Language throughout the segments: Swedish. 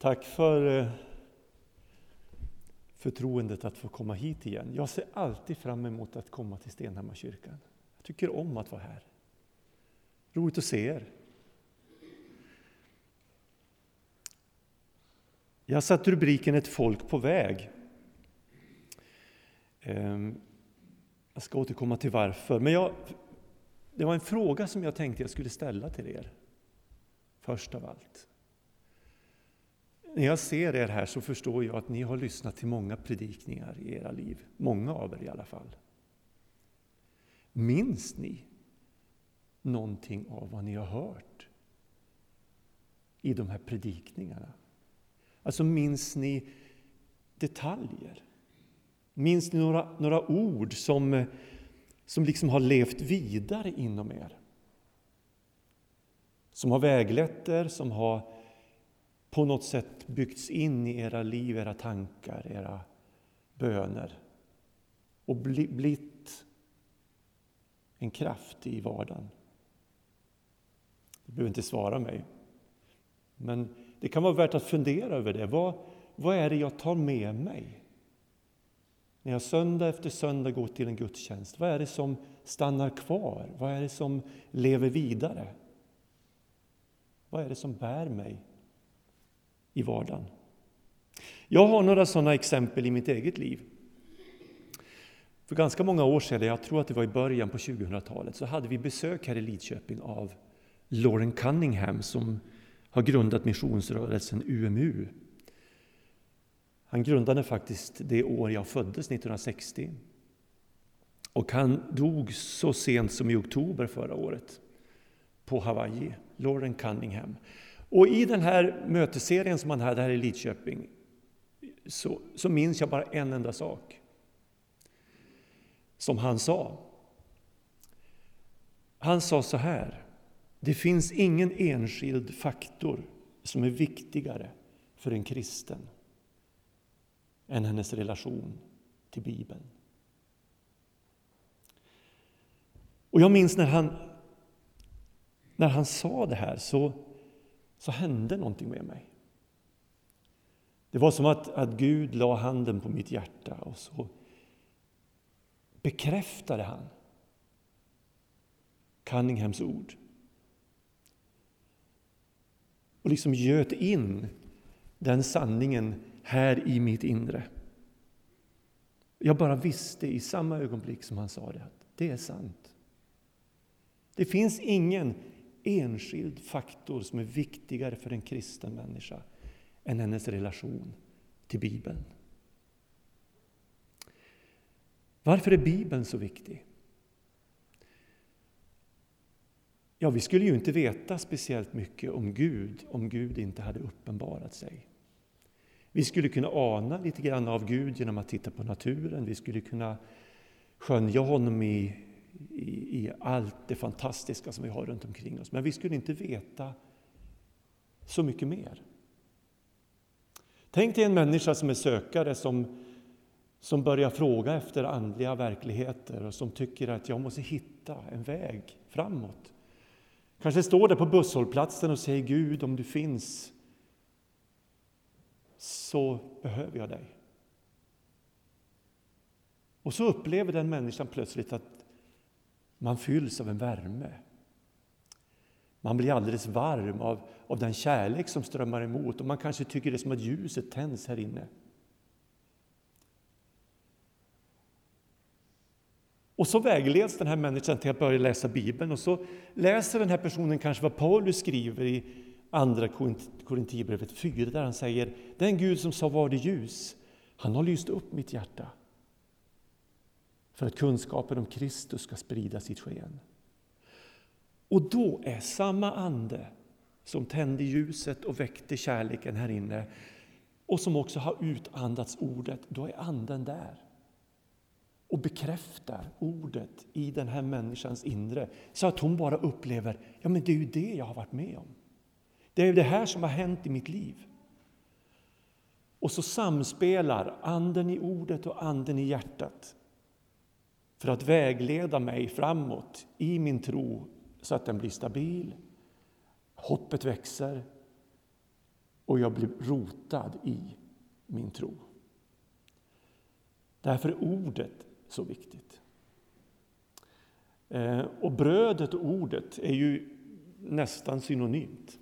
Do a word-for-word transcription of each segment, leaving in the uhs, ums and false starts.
Tack för förtroendet att få komma hit igen. Jag ser alltid fram emot att komma till Stenhammarkyrkan. Jag tycker om att vara här. Roligt att se er. Jag har satt rubriken Ett folk på väg. Jag ska återkomma till varför. Men jag, det var en fråga som jag tänkte jag skulle ställa till er. Först av allt. När jag ser er här så förstår jag att ni har lyssnat till många predikningar i era liv. Många av er i alla fall. Minns ni någonting av vad ni har hört i de här predikningarna? Alltså minns ni detaljer? Minns ni några, några ord som, som liksom har levt vidare inom er? Som har väglett er, som har på något sätt byggts in i era liv, era tankar, era böner. Och bli, blivit en kraft i vardagen. Du behöver inte svara mig. Men det kan vara värt att fundera över det. Vad, vad är det jag tar med mig? När jag söndag efter söndag går till en gudstjänst. Vad är det som stannar kvar? Vad är det som lever vidare? Vad är det som bär mig i vardagen? Jag har några sådana exempel i mitt eget liv. För ganska många år sedan, jag tror att det var i början på tjugohundratalet, så hade vi besök här i Lidköping av Loren Cunningham som har grundat missionsrörelsen U M U. Han grundade faktiskt det år jag föddes, nittonhundrasextio. Och han dog så sent som i oktober förra året på Hawaii, Loren Cunningham. Och i den här mötesserien som han hade här i Lidköping så, så minns jag bara en enda sak som han sa. Han sa så här: det finns ingen enskild faktor som är viktigare för en kristen än hennes relation till Bibeln. Och jag minns när han, när han sa det här så, så hände någonting med mig. Det var som att, att Gud la handen på mitt hjärta och så bekräftade han Cunninghams ord. Och liksom göt in den sanningen här i mitt inre. Jag bara visste i samma ögonblick som han sa det att det är sant. Det finns ingen enskild faktor som är viktigare för en kristen människa än hennes relation till Bibeln. Varför är Bibeln så viktig? Ja, vi skulle ju inte veta speciellt mycket om Gud om Gud inte hade uppenbarat sig. Vi skulle kunna ana lite grann av Gud genom att titta på naturen. Vi skulle kunna skönja honom i, i, i allt det fantastiska som vi har runt omkring oss. Men vi skulle inte veta så mycket mer. Tänk dig en människa som är sökare som, som börjar fråga efter andliga verkligheter och som tycker att jag måste hitta en väg framåt. Kanske står där på busshållplatsen och säger: Gud, om du finns så behöver jag dig. Och så upplever den människan plötsligt att man fylls av en värme. Man blir alldeles varm av, av den kärlek som strömmar emot. Och man kanske tycker det är som att ljuset tänds här inne. Och så vägleds den här människan till att börja läsa Bibeln. Och så läser den här personen kanske vad Paulus skriver i andra Korinthierbrevet fyra. Där han säger: den Gud som sa var det ljus, han har lyst upp mitt hjärta. För att kunskapen om Kristus ska sprida sitt sken. Och då är samma ande som tände ljuset och väckte kärleken här inne. Och som också har utandats ordet. Då är anden där. Och bekräftar ordet i den här människans inre. Så att hon bara upplever: ja, men det är ju det jag har varit med om. Det är ju det här som har hänt i mitt liv. Och så samspelar anden i ordet och anden i hjärtat. För att vägleda mig framåt i min tro. Så att den blir stabil. Hoppet växer. och jag blir rotad i min tro. Därför är ordet så viktigt. Eh, och brödet och ordet är ju nästan synonymt.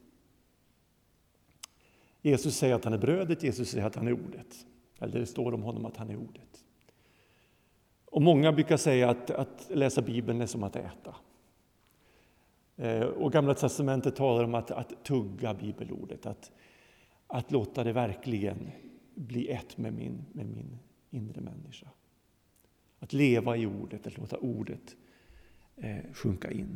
Jesus säger att han är brödet, Jesus säger att han är ordet. Eller det står om honom att han är ordet. Och många brukar säga att, att läsa Bibeln är som att äta. Eh, och Gamla testamentet talar om att, att tugga bibelordet. Att, att låta det verkligen bli ett med min, med min inre människa. Att leva i ordet, att låta ordet eh, sjunka in.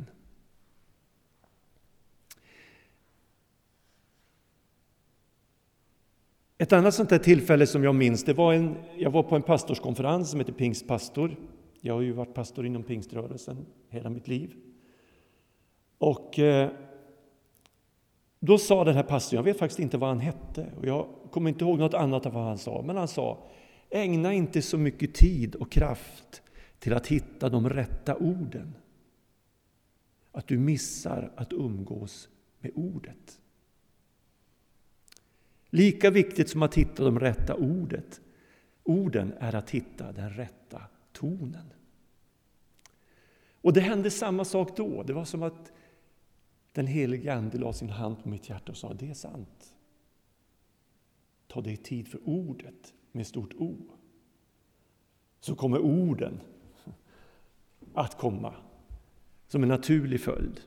Ett annat sånt här tillfälle som jag minns, det var en, jag var på en pastorskonferens som heter Pingstpastor. Jag har ju varit pastor inom pingströrelsen hela mitt liv. Och eh, då sa den här pastorn, jag vet faktiskt inte vad han hette och jag kommer inte ihåg något annat av vad han sa, men han sa: ägna inte så mycket tid och kraft till att hitta de rätta orden, att du missar att umgås med ordet. Lika viktigt som att hitta de rätta ordet, orden är att hitta den rätta tonen. Och det hände samma sak då. Det var som att den helige Ande la sin hand på mitt hjärta och sa: det är sant. Ta dig tid för ordet med stort O. Så kommer orden att komma som en naturlig följd.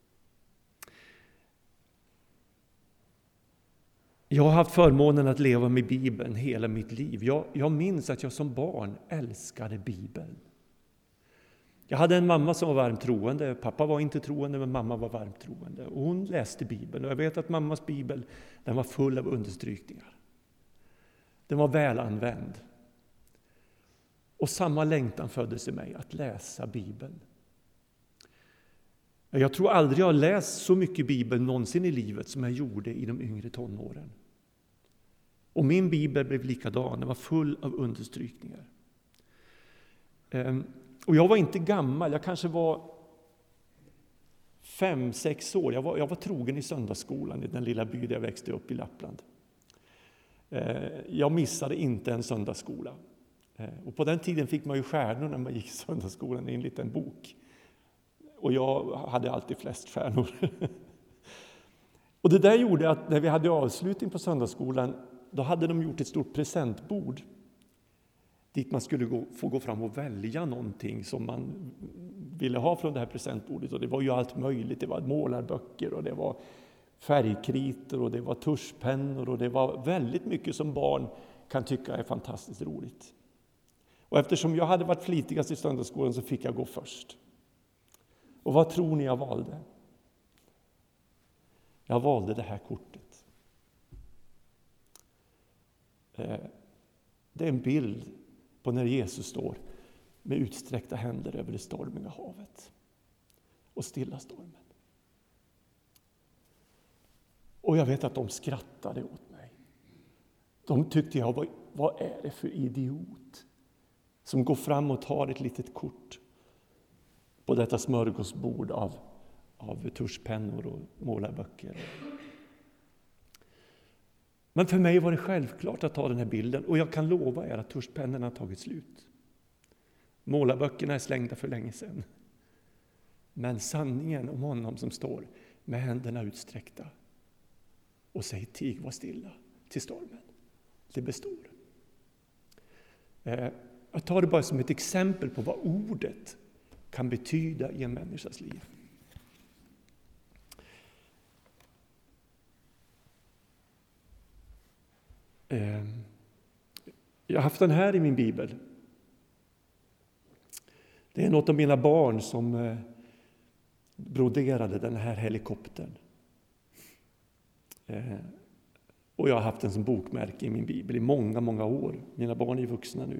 Jag har haft förmånen att leva med Bibeln hela mitt liv. Jag, jag minns att jag som barn älskade Bibeln. Jag hade en mamma som var varmt troende. Pappa var inte troende, men mamma var varmt troende. Och hon läste Bibeln. Och jag vet att mammas Bibel, den var full av understrykningar. Den var väl använd. Och samma längtan föddes i mig att läsa Bibeln. Jag tror aldrig jag har läst så mycket Bibeln någonsin i livet som jag gjorde i de yngre tonåren. Och min Bibel blev likadan, den var full av understrykningar. Och jag var inte gammal, jag kanske var fem, sex år. Jag var, jag var trogen i söndagsskolan i den lilla by där jag växte upp i Lappland. Jag missade inte en söndagsskola. Och på den tiden fick man ju stjärnor när man gick i söndagsskolan i en liten bok. Och jag hade alltid flest stjärnor. Och det där gjorde att när vi hade avslutning på söndagsskolan, då hade de gjort ett stort presentbord. Dit man skulle gå, få gå fram och välja någonting som man ville ha från det här presentbordet. Och det var ju allt möjligt. Det var målarböcker och det var färgkritor och det var tuschpennor. Och det var väldigt mycket som barn kan tycka är fantastiskt roligt. Och eftersom jag hade varit flitigast i söndagsskolan så fick jag gå först. Och vad tror ni jag valde? Jag valde det här kortet. Det är en bild på när Jesus står med utsträckta händer över det stormiga havet och stilla stormen. Och jag vet att de skrattade åt mig. De tyckte jag var, vad är det för idiot som går fram och tar ett litet kort på detta smörgåsbord av, av tuschpennor och målarböcker. Men för mig var det självklart att ta den här bilden. Och jag kan lova er att tuschpennorna har tagit slut. Målarböckerna är slängda för länge sedan. Men sanningen om honom som står med händerna utsträckta och säger tig, var stilla till stormen. Det består. Jag tar det bara som ett exempel på vad ordet kan betyda i en människas liv. Jag har haft den här i min bibel. Det är något av mina barn som broderade den här helikoptern. Och jag har haft den som bokmärke i min bibel i många, många år. Mina barn är vuxna nu.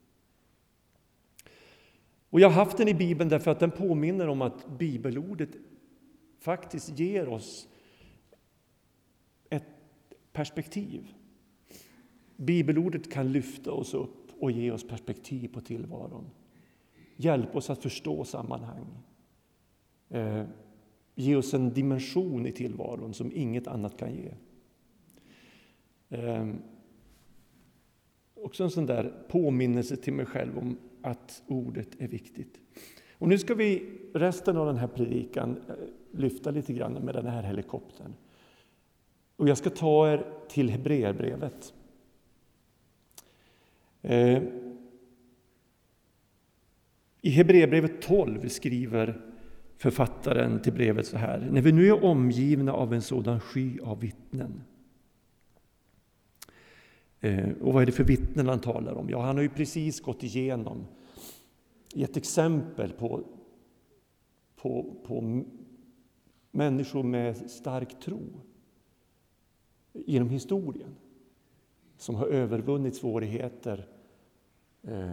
Och jag har haft den i Bibeln därför att den påminner om att bibelordet faktiskt ger oss ett perspektiv. Bibelordet kan lyfta oss upp och ge oss perspektiv på tillvaron. Hjälpa oss att förstå sammanhang. Eh, ge oss en dimension i tillvaron som inget annat kan ge. Eh, också en sån där påminnelse till mig själv om att ordet är viktigt. Och nu ska vi resten av den här predikan lyfta lite grann med den här helikoptern. Och jag ska ta er till Hebreerbrevet. Eh, I Hebreerbrevet tolv skriver författaren till brevet så här: när vi nu är omgivna av en sådan sky av vittnen. Eh, och vad är det för vittnen han talar om? Ja, han har ju precis gått igenom i ett exempel på, på, på människor med stark tro genom historien som har övervunnit svårigheter eh,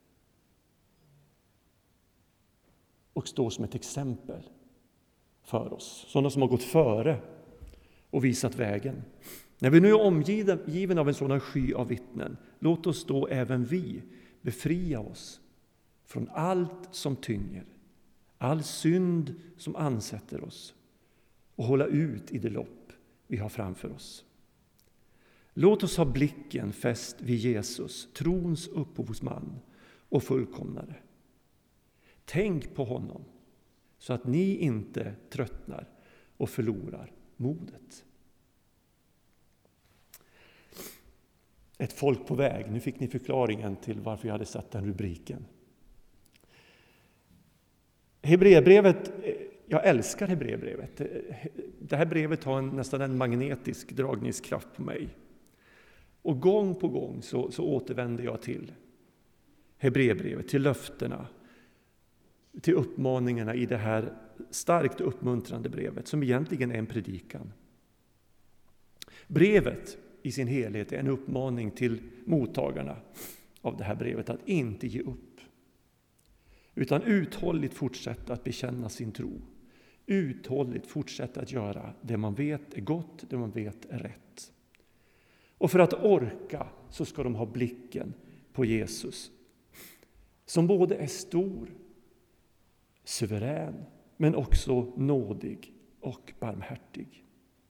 och står som ett exempel för oss. Sådana som har gått före och visat vägen. När vi nu är omgiven av en sådan sky av vittnen, låt oss då även vi befria oss från allt som tynger, all synd som ansätter oss, och hålla ut i det lopp vi har framför oss. Låt oss ha blicken fäst vid Jesus, trons upphovsman och fullkomnare. Tänk på honom så att ni inte tröttnar och förlorar modet. Ett folk på väg. Nu fick ni förklaringen till varför jag hade satt den rubriken. Hebreerbrevet, jag älskar Hebreerbrevet. Det här brevet har en, nästan en magnetisk dragningskraft på mig. Och gång på gång så, så återvänder jag till Hebreerbrevet, till löftena, till uppmaningarna i det här starkt uppmuntrande brevet, som egentligen är en predikan. Brevet i sin helhet är en uppmaning till mottagarna av det här brevet att inte ge upp, utan uthålligt fortsätta att bekänna sin tro. Uthålligt fortsätta att göra det man vet är gott, det man vet är rätt. Och för att orka så ska de ha blicken på Jesus, som både är stor, suverän, men också nådig och barmhärtig.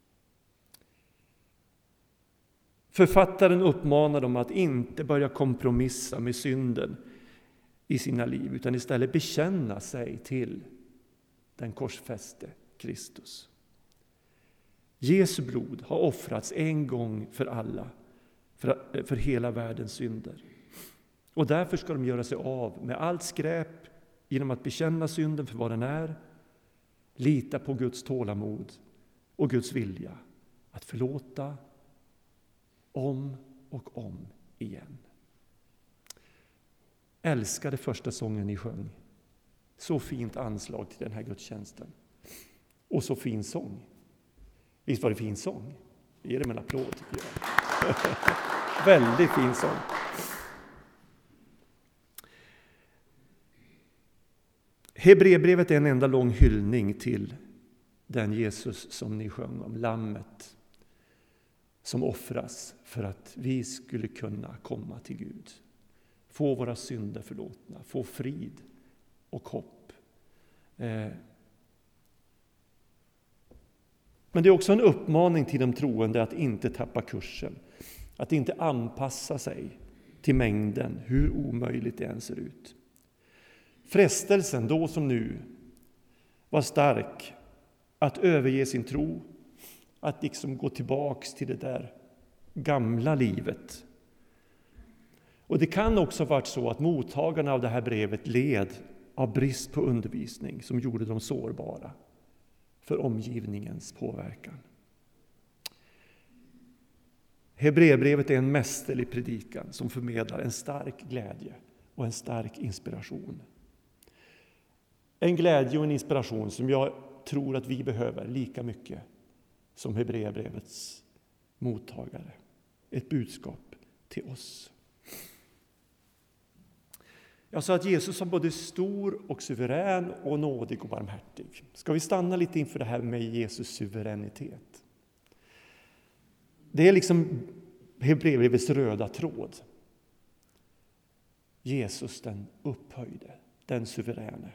Författaren uppmanar dem att inte börja kompromissa med synden i sina liv, utan istället bekänna sig till den korsfäste Kristus. Jesu blod har offrats en gång för alla, för, för hela världens synder. Och därför ska de göra sig av med allt skräp genom att bekänna synden för vad den är, lita på Guds tålamod och Guds vilja att förlåta om och om igen. Älskade första sången ni sjöng. Så fint anslag till den här gudstjänsten. Och så fin sång. Visst var det fin sång? Ge dem en applåd tycker jag. Väldigt fin sång. Hebreerbrevet är en enda lång hyllning till den Jesus som ni sjöng om, lammet som offras för att vi skulle kunna komma till Gud. Få våra synder förlåtna, få frid och hopp. Eh. Men det är också en uppmaning till de troende att inte tappa kursen. Att inte anpassa sig till mängden, hur omöjligt det än ser ut. Frestelsen, då som nu, var stark att överge sin tro, att liksom gå tillbaks till det där gamla livet. Och det kan också ha varit så att mottagarna av det här brevet led av brist på undervisning som gjorde dem sårbara för omgivningens påverkan. Hebreerbrevet är en mästerlig predikan som förmedlar en stark glädje och en stark inspiration. En glädje och en inspiration som jag tror att vi behöver lika mycket som Hebreerbrevets mottagare. Ett budskap till oss. Jag sa att Jesus var både stor och suverän och nådig och barmhärtig. Ska vi stanna lite inför det här med Jesus suveränitet? Det är liksom Hebreerbrevets röda tråd. Jesus den upphöjde, den suveräne.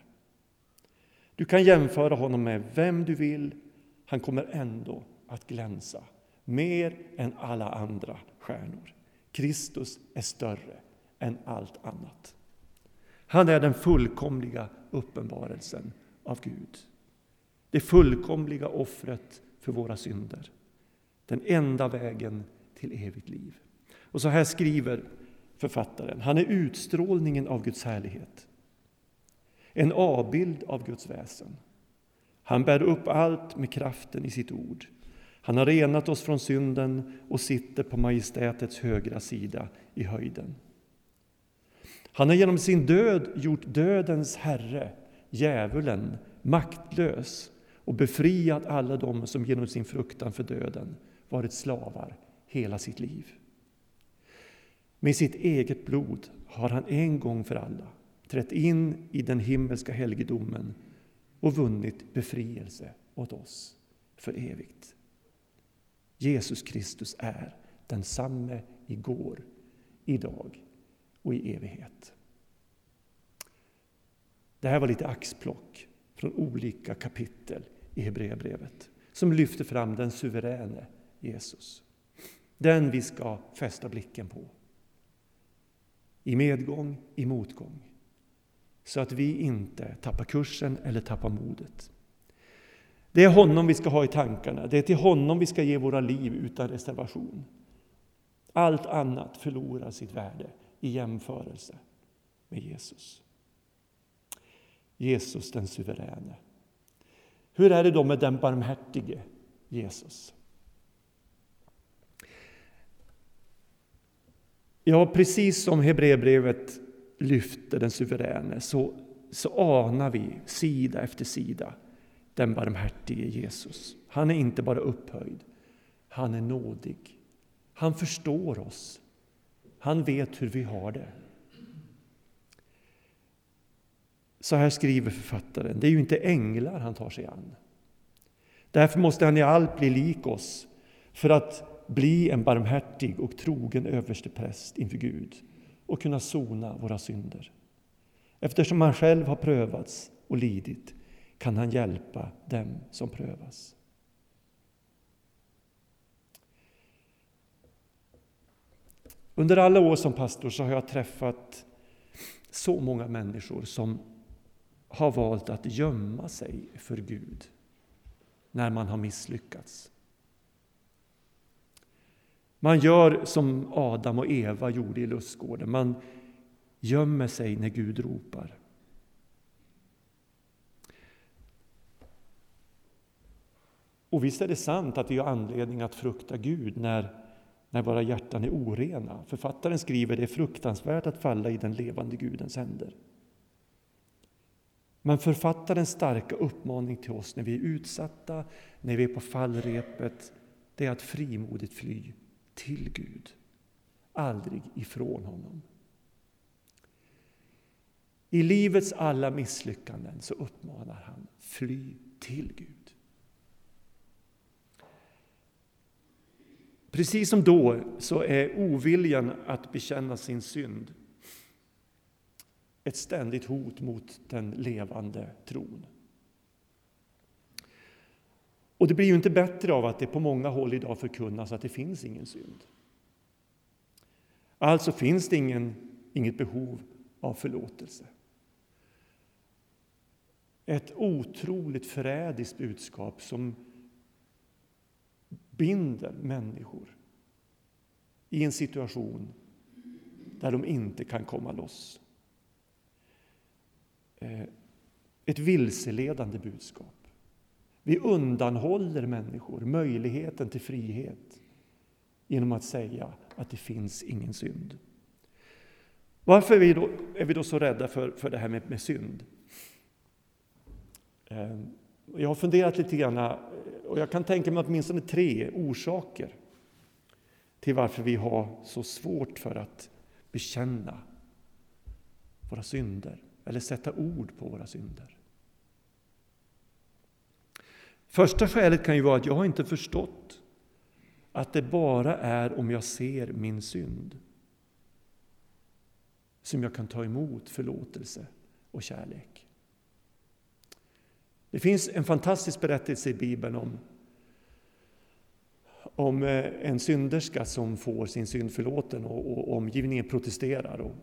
Du kan jämföra honom med vem du vill. Han kommer ändå att glänsa mer än alla andra stjärnor. Kristus är större än allt annat. Han är den fullkomliga uppenbarelsen av Gud. Det fullkomliga offret för våra synder. Den enda vägen till evigt liv. Och så här skriver författaren. Han är utstrålningen av Guds härlighet. En avbild av Guds väsen. Han bär upp allt med kraften i sitt ord. Han har renat oss från synden och sitter på majestätets högra sida i höjden. Han har genom sin död gjort dödens herre, djävulen, maktlös och befriat alla dem som genom sin fruktan för döden varit slavar hela sitt liv. Med sitt eget blod har han en gång för alla trätt in i den himmelska helgedomen och vunnit befrielse åt oss för evigt. Jesus Kristus är densamme igår, idag och i evighet. Det här var lite axplock från olika kapitel i Hebreerbrevet som lyfter fram den suveräne Jesus. Den vi ska fästa blicken på. I medgång, i motgång. Så att vi inte tappar kursen eller tappar modet. Det är honom vi ska ha i tankarna. Det är till honom vi ska ge våra liv utan reservation. Allt annat förlorar sitt värde i jämförelse med Jesus. Jesus den suveräne. Hur är det då med den barmhärtige Jesus? Ja, precis som Hebreerbrevet lyfter den suveräne så, så anar vi sida efter sida den barmhärtige Jesus. Han är inte bara upphöjd, han är nådig. Han förstår oss. Han vet hur vi har det. Så här skriver författaren. Det är ju inte änglar han tar sig an. Därför måste han i allt bli lik oss för att bli en barmhärtig och trogen överstepräst inför Gud och kunna sona våra synder. Eftersom han själv har prövats och lidit kan han hjälpa dem som prövas. Under alla år som pastor så har jag träffat så många människor som har valt att gömma sig för Gud när man har misslyckats. Man gör som Adam och Eva gjorde i lustgården. Man gömmer sig när Gud ropar. Och visst är det sant att vi har anledning att frukta Gud när, när våra hjärtan är orena. Författaren skriver det är fruktansvärt att falla i den levande Gudens händer. Men författarens starka uppmaning till oss när vi är utsatta, när vi är på fallrepet, det är att frimodigt fly till Gud. Aldrig ifrån honom. I livets alla misslyckanden så uppmanar han fly till Gud. Precis som då så är oviljan att bekänna sin synd ett ständigt hot mot den levande tron. Och det blir ju inte bättre av att det på många håll idag förkunnas att det finns ingen synd. Alltså finns det ingen, inget behov av förlåtelse. Ett otroligt förrädiskt budskap som binder människor i en situation där de inte kan komma loss. Ett vilseledande budskap. Vi undanhåller människor möjligheten till frihet genom att säga att det finns ingen synd. Varför är vi då, är vi då så rädda för, för det här med, med synd? Jag har funderat lite grann och jag kan tänka mig åtminstone tre orsaker till varför vi har så svårt för att bekänna våra synder eller sätta ord på våra synder. Första skälet kan ju vara att jag har inte förstått att det bara är om jag ser min synd som jag kan ta emot förlåtelse och kärlek. Det finns en fantastisk berättelse i Bibeln om, om en synderska som får sin synd förlåten och, och omgivningen protesterar. Och,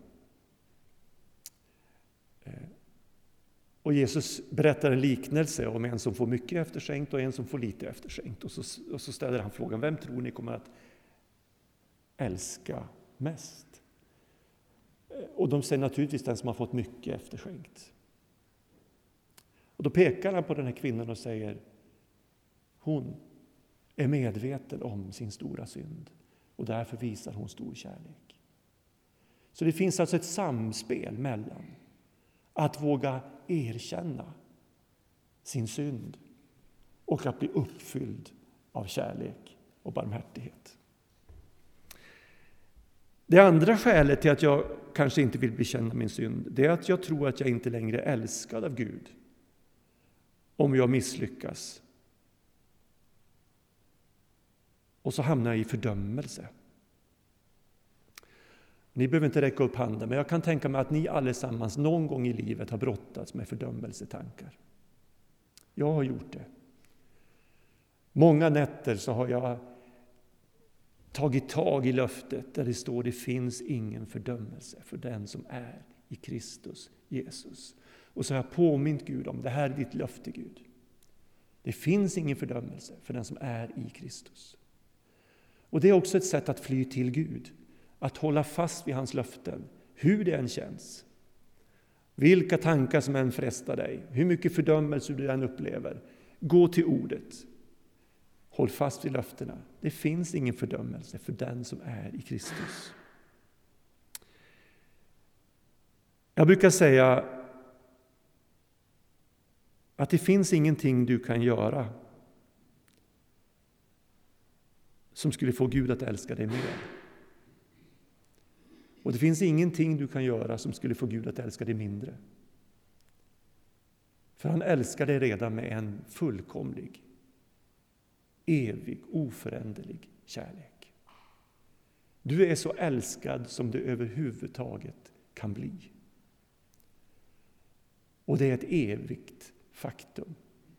och Jesus berättar en liknelse om en som får mycket efterskänkt och en som får lite efterskänkt. Och så, och så ställer han frågan, vem tror ni kommer att älska mest? Och de säger naturligtvis den som har fått mycket efterskänkt. Och då pekar han på den här kvinnan och säger, hon är medveten om sin stora synd och därför visar hon stor kärlek. Så det finns alltså ett samspel mellan att våga erkänna sin synd och att bli uppfylld av kärlek och barmhärtighet. Det andra skälet till att jag kanske inte vill bekänna min synd, det är att jag tror att jag inte längre är älskad av Gud om jag misslyckas. Och så hamnar jag i fördömelse. Ni behöver inte räcka upp handen, men jag kan tänka mig att ni allesammans någon gång i livet har brottats med fördömelsetankar. Jag har gjort det. Många nätter så har jag tagit tag i löftet där det står, det finns ingen fördömelse för den som är i Kristus Jesus. Och så har jag påmint Gud om, det här är ditt löfte Gud. Det finns ingen fördömelse för den som är i Kristus. Och det är också ett sätt att fly till Gud. Att hålla fast vid hans löften, hur det än känns. Vilka tankar som än frestar dig, hur mycket fördömelse du än upplever. Gå till ordet. Håll fast vid löftena. Det finns ingen fördömelse för den som är i Kristus. Jag brukar säga att det finns ingenting du kan göra som skulle få Gud att älska dig mer. Och det finns ingenting du kan göra som skulle få Gud att älska dig mindre. För han älskar dig redan med en fullkomlig, evig, oföränderlig kärlek. Du är så älskad som du överhuvudtaget kan bli. Och det är ett evigt faktum.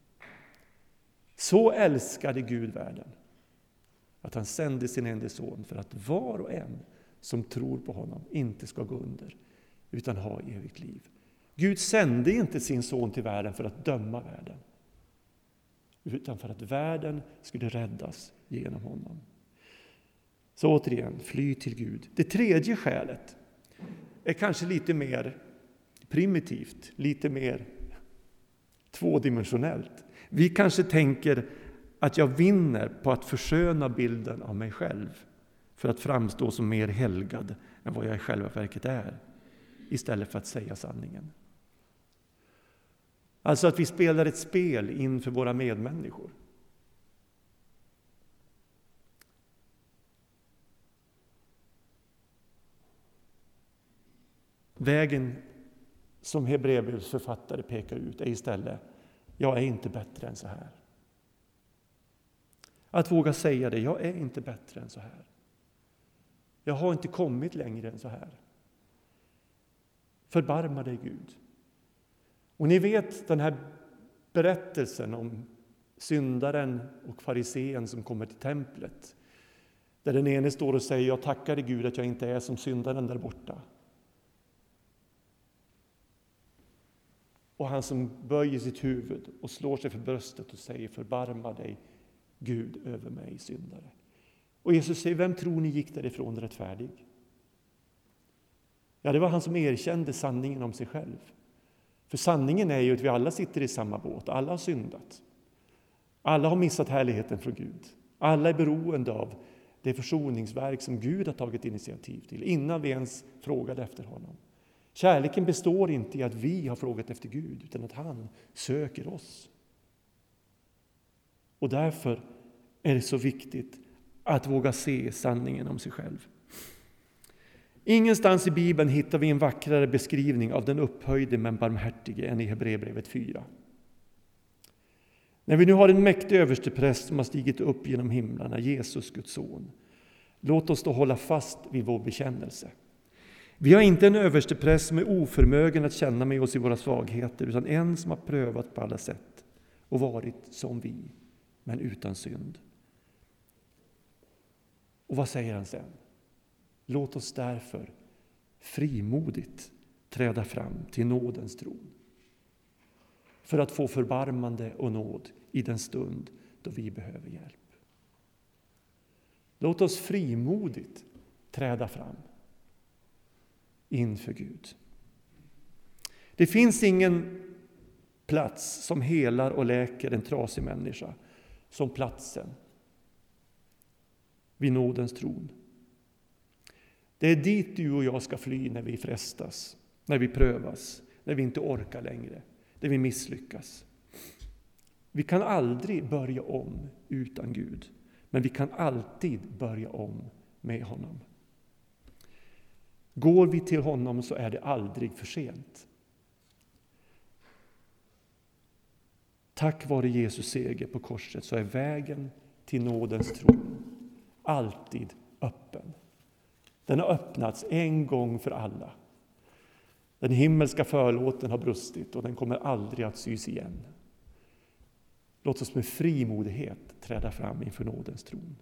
Så älskade Gud världen att han sände sin enda son för att var och en som tror på honom inte ska gå under utan ha evigt liv. Gud sände inte sin son till världen för att döma världen, utan för att världen skulle räddas genom honom. Så återigen, fly till Gud. Det tredje skälet är kanske lite mer primitivt, lite mer tvådimensionellt. Vi kanske tänker att jag vinner på att försköna bilden av mig själv för att framstå som mer helgad än vad jag i själva verket är, istället för att säga sanningen. Alltså att vi spelar ett spel inför våra medmänniskor. Vägen som Hebreerbrevets författare pekar ut är istället, jag är inte bättre än så här. Att våga säga det, jag är inte bättre än så här. Jag har inte kommit längre än så här. Förbarma dig Gud. Och ni vet den här berättelsen om syndaren och farisén som kommer till templet. Där den ene står och säger, jag tackar dig Gud att jag inte är som syndaren där borta. Och han som böjer sitt huvud och slår sig för bröstet och säger, förbarma dig Gud över mig syndare. Och Jesus säger, vem tror ni gick därifrån rättfärdig? Ja, det var han som erkände sanningen om sig själv. För sanningen är ju att vi alla sitter i samma båt. Alla har syndat. Alla har missat härligheten från Gud. Alla är beroende av det försoningsverk som Gud har tagit initiativ till innan vi ens frågade efter honom. Kärleken består inte i att vi har frågat efter Gud utan att han söker oss. Och därför är det så viktigt att våga se sanningen om sig själv. Ingenstans i Bibeln hittar vi en vackrare beskrivning av den upphöjde men barmhärtige än i Hebreerbrevet fyra. När vi nu har en mäktig överstepräst som har stigit upp genom himlarna, Jesus Guds son, låt oss då hålla fast vid vår bekännelse. Vi har inte en överstepräst som är oförmögen att känna med oss i våra svagheter, utan en som har prövat på alla sätt och varit som vi, men utan synd. Och vad säger han sen? Låt oss därför frimodigt träda fram till nådens tron. För att få förbarmande och nåd i den stund då vi behöver hjälp. Låt oss frimodigt träda fram inför Gud. Det finns ingen plats som helar och läker en trasig människa som platsen vid nådens tron. Det är dit du och jag ska fly när vi frestas, när vi prövas, när vi inte orkar längre, när vi misslyckas. Vi kan aldrig börja om utan Gud, men vi kan alltid börja om med honom. Går vi till honom så är det aldrig för sent. Tack vare Jesus seger på korset så är vägen till nådens tron alltid öppen. Den har öppnats en gång för alla. Den himmelska förlåten har brustit och den kommer aldrig att sys igen. Låt oss med frimodighet träda fram inför nådens tron.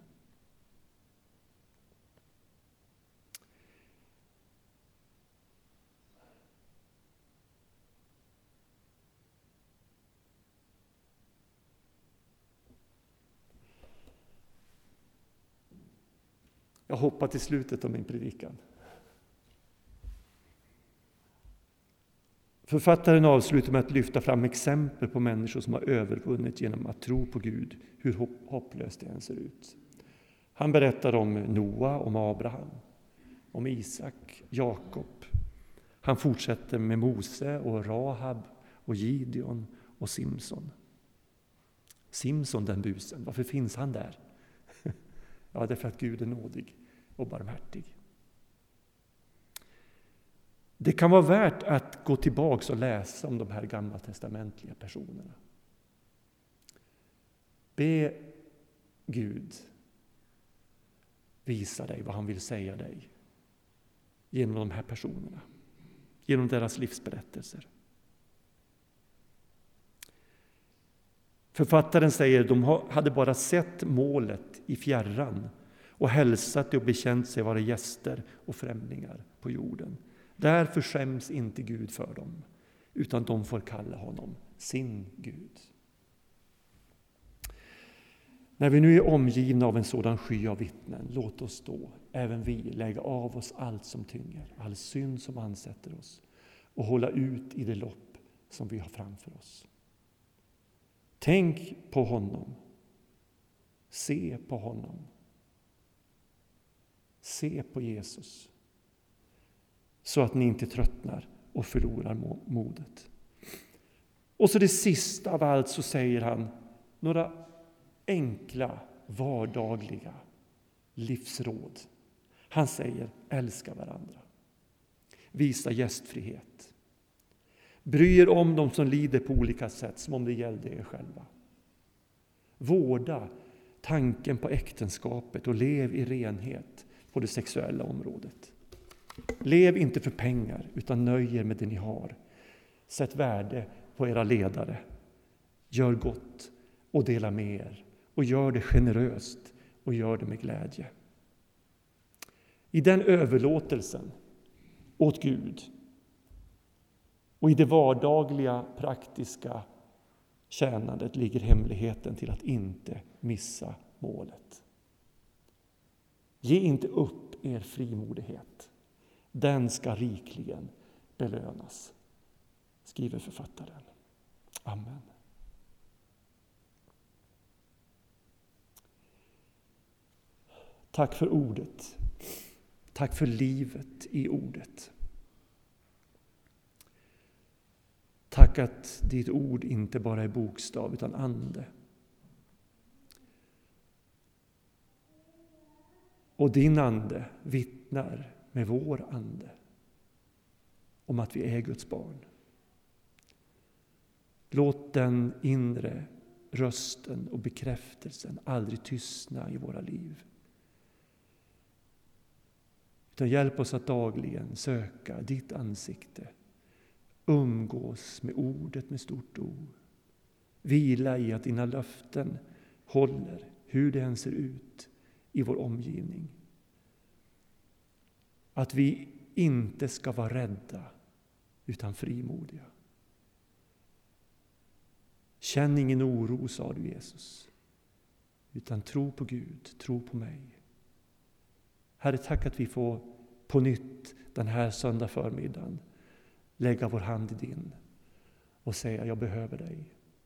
Jag hoppar till slutet av min predikan. Författaren avslutar med att lyfta fram exempel på människor som har övervunnit genom att tro på Gud, hur hopplöst det än ser ut. Han berättar om Noa, om Abraham, om Isak, Jakob. Han fortsätter med Mose och Rahab och Gideon och Simson. Simson, den busen, varför finns han där? Ja, det är för att Gud är nådig och barmhärtig. Det kan vara värt att gå tillbaka och läsa om de här gamla testamentliga personerna. Be Gud visa dig vad han vill säga dig genom de här personerna, genom deras livsberättelser. Författaren säger att de hade bara sett målet i fjärran och hälsat och bekänt sig vara gäster och främlingar på jorden. Därför skäms inte Gud för dem, utan de får kalla honom sin Gud. När vi nu är omgivna av en sådan sky av vittnen, låt oss då, även vi, lägga av oss allt som tynger, all synd som ansätter oss och hålla ut i det lopp som vi har framför oss. Tänk på honom. Se på honom. Se på Jesus. Så att ni inte tröttnar och förlorar modet. Och så det sista av allt så säger han några enkla, vardagliga livsråd. Han säger: älska varandra. Visa gästfrihet. Bry er om de som lider på olika sätt som om det gällde er själva. Vårda tanken på äktenskapet och lev i renhet på det sexuella området. Lev inte för pengar utan nöj er med det ni har. Sätt värde på era ledare. Gör gott och dela med er. Och gör det generöst och gör det med glädje. I den överlåtelsen åt Gud och i det vardagliga, praktiska tjänandet ligger hemligheten till att inte missa målet. Ge inte upp er frimodighet. Den ska rikligen belönas, skriver författaren. Amen. Tack för ordet. Tack för livet i ordet. Tack att ditt ord inte bara är bokstav utan ande. Och din ande vittnar med vår ande om att vi är Guds barn. Låt den inre rösten och bekräftelsen aldrig tystna i våra liv. Utan hjälp oss att dagligen söka ditt ansikte. Umgås med ordet med stort O. Vila i att dina löften håller hur det än ser ut i vår omgivning. Att vi inte ska vara rädda utan frimodiga. Känn ingen oro, sa du Jesus, utan tro på Gud, tro på mig. Herre, tack att vi får på nytt den här söndag förmiddagen lägga vår hand i din och säga: jag behöver dig.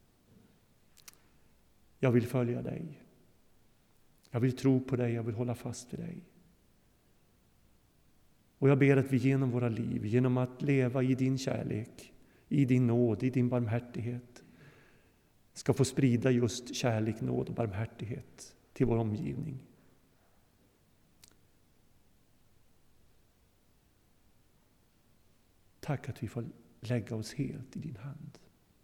Jag vill följa dig. Jag vill tro på dig, jag vill hålla fast vid dig. Och jag ber att vi genom våra liv, genom att leva i din kärlek, i din nåd, i din barmhärtighet, ska få sprida just kärlek, nåd och barmhärtighet till vår omgivning. Tack att vi får lägga oss helt i din hand.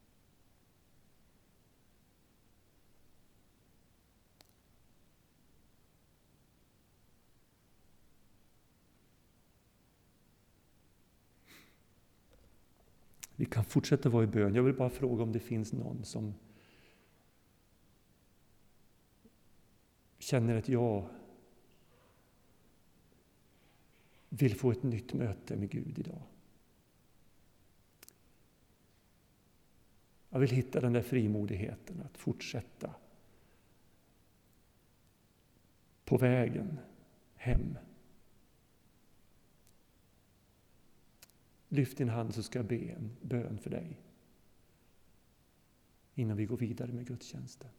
Vi kan fortsätta vara i bön. Jag vill bara fråga om det finns någon som känner att jag vill få ett nytt möte med Gud idag. Jag vill hitta den där frimodigheten att fortsätta på vägen hem. Lyft din hand så ska jag be en bön för dig innan vi går vidare med gudstjänsten.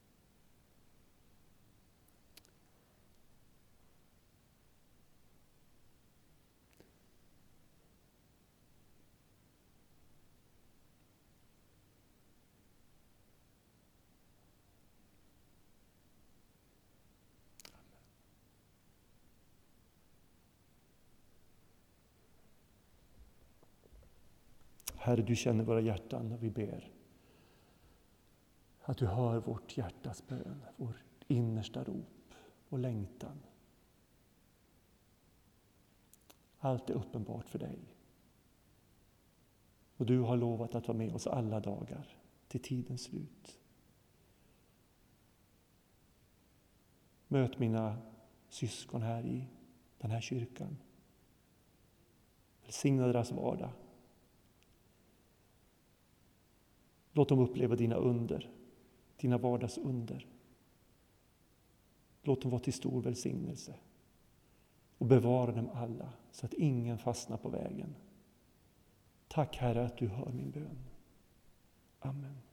Herre, du känner våra hjärtan när vi ber. Att du hör vårt hjärtas bön, vår innersta rop och längtan. Allt är uppenbart för dig. Och du har lovat att vara med oss alla dagar till tidens slut. Möt mina syskon här i den här kyrkan. Välsigna deras vardag. Låt dem uppleva dina under, dina vardagsunder. Låt dem vara till stor välsignelse. Och bevara dem alla så att ingen fastnar på vägen. Tack Herre att du hör min bön. Amen.